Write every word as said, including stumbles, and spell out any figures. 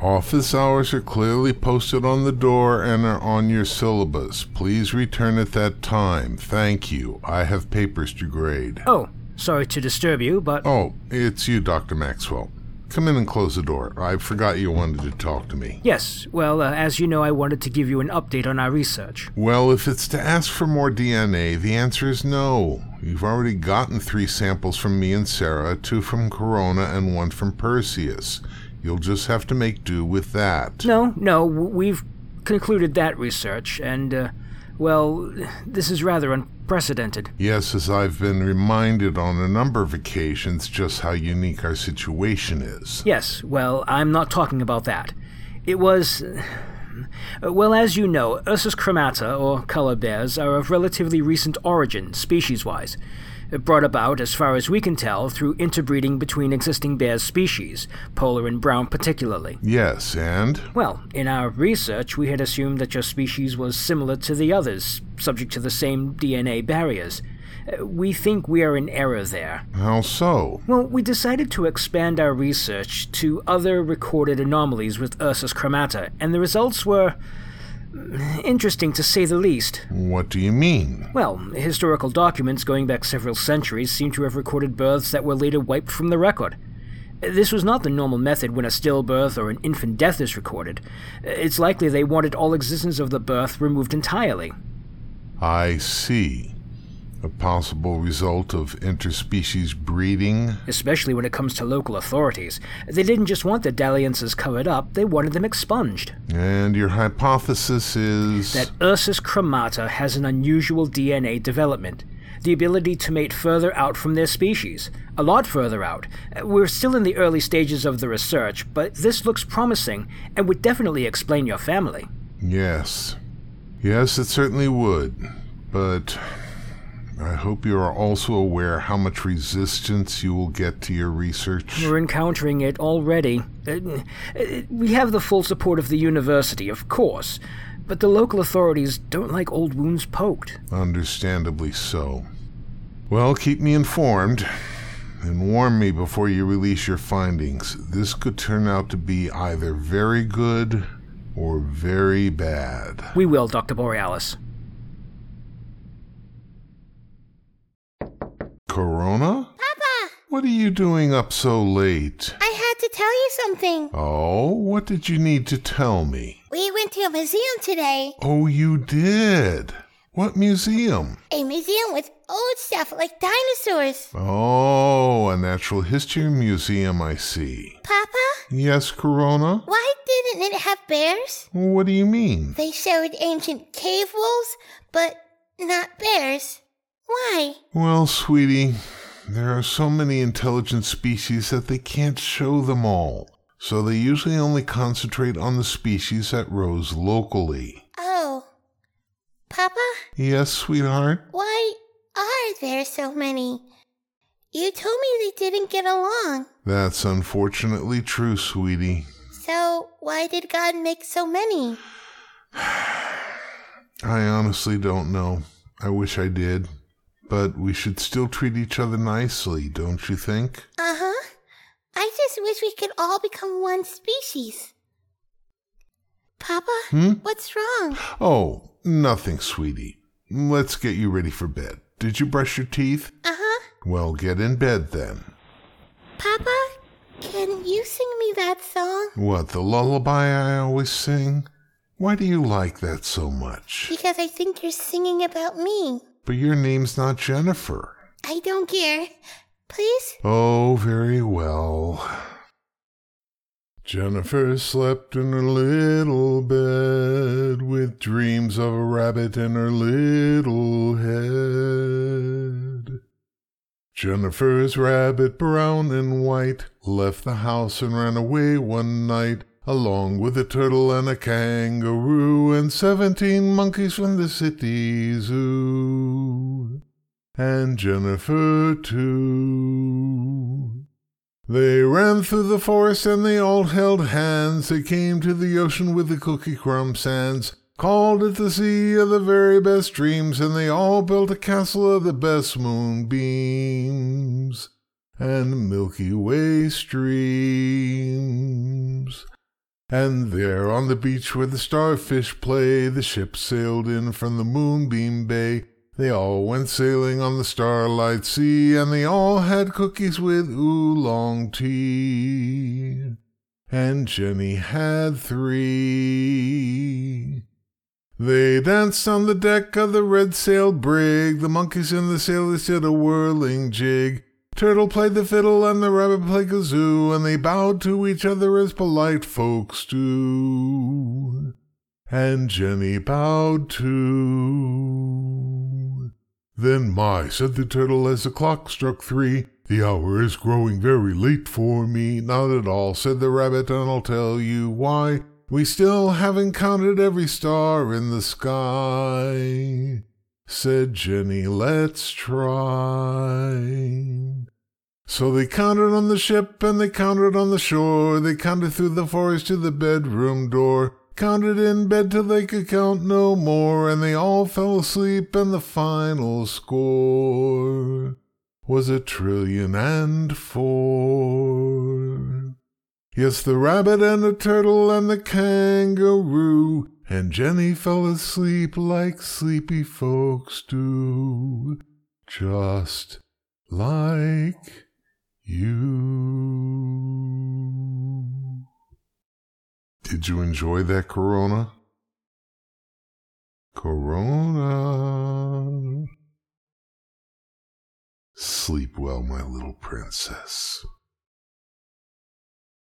Office hours are clearly posted on the door and are on your syllabus. Please return at that time. Thank you. I have papers to grade. Oh, sorry to disturb you, but... Oh, it's you, Doctor Maxwell. Come in and close the door. I forgot you wanted to talk to me. Yes, well, uh, as you know, I wanted to give you an update on our research. Well, if it's to ask for more D N A, the answer is no. You've already gotten three samples from me and Sarah, two from Corona and one from Perseus. You'll just have to make do with that. No, no, we've concluded that research, and, uh, well, this is rather unprecedented. Yes, as I've been reminded on a number of occasions just how unique our situation is. Yes, well, I'm not talking about that. It was... Well, as you know, Ursus cremata, or color bears, are of relatively recent origin, species-wise. Brought about, as far as we can tell, through interbreeding between existing bear species, polar and brown particularly. Yes, and? Well, in our research, we had assumed that your species was similar to the others, subject to the same D N A barriers. We think we are in error there. How so? Well, we decided to expand our research to other recorded anomalies with Ursus cremata, and the results were... interesting, to say the least. What do you mean? Well, historical documents going back several centuries seem to have recorded births that were later wiped from the record. This was not the normal method when a stillbirth or an infant death is recorded. It's likely they wanted all existence of the birth removed entirely. I see. A possible result of interspecies breeding? Especially when it comes to local authorities. They didn't just want the dalliances covered up, they wanted them expunged. And your hypothesis is... that Ursus cremata has an unusual D N A development. The ability to mate further out from their species. A lot further out. We're still in the early stages of the research, but this looks promising and would definitely explain your family. Yes. Yes, it certainly would. But... I hope you are also aware how much resistance you will get to your research. We're encountering it already. Uh, we have the full support of the university, of course, but the local authorities don't like old wounds poked. Understandably so. Well, keep me informed, and warn me before you release your findings. This could turn out to be either very good or very bad. We will, Doctor Borealis. Corona? Papa! What are you doing up so late? I had to tell you something. Oh, what did you need to tell me? We went to a museum today. Oh, you did? What museum? A museum with old stuff like dinosaurs. Oh, a natural history museum, I see. Papa? Yes, Corona? Why didn't it have bears? What do you mean? They showed ancient cave wolves, but not bears. Why? Well, sweetie, there are so many intelligent species that they can't show them all. So they usually only concentrate on the species that rose locally. Oh. Papa? Yes, sweetheart? Why are there so many? You told me they didn't get along. That's unfortunately true, sweetie. So why did God make so many? I honestly don't know. I wish I did. But we should still treat each other nicely, don't you think? Uh-huh. I just wish we could all become one species. Papa, Hmm? what's wrong? Oh, nothing, sweetie. Let's get you ready for bed. Did you brush your teeth? Uh-huh. Well, get in bed then. Papa, can you sing me that song? What, the lullaby I always sing? Why do you like that so much? Because I think you're singing about me. But your name's not Jennifer. I don't care. Please? Oh, very well. Jennifer slept in her little bed with dreams of a rabbit in her little head. Jennifer's rabbit, brown and white, left the house and ran away one night, along with a turtle and a kangaroo and seventeen monkeys from the city zoo. And Jennifer, too. They ran through the forest and they all held hands. They came to the ocean with the cookie crumb sands, called it the sea of the very best dreams, and they all built a castle of the best moonbeams and Milky Way streams. And there on the beach where the starfish play, the ship sailed in from the Moonbeam Bay. They all went sailing on the Starlight Sea, and they all had cookies with oolong tea. And Jenny had three. They danced on the deck of the red-sailed brig, the monkeys and the sailors did a whirling jig. Turtle played the fiddle and the rabbit played kazoo, and they bowed to each other as polite folks do. And Jenny bowed too. Then my, said the turtle as the clock struck three, the hour is growing very late for me. Not at all, said the rabbit, and I'll tell you why. We still haven't counted every star in the sky. Said Jenny, let's try. So they counted on the ship and they counted on the shore. They counted through the forest to the bedroom door. Counted in bed till they could count no more. And they all fell asleep, and the final score was a trillion and four. Yes, the rabbit and the turtle and the kangaroo, and Jenny fell asleep like sleepy folks do, just like you. Did you enjoy that, Corona? Corona. Sleep well, my little princess.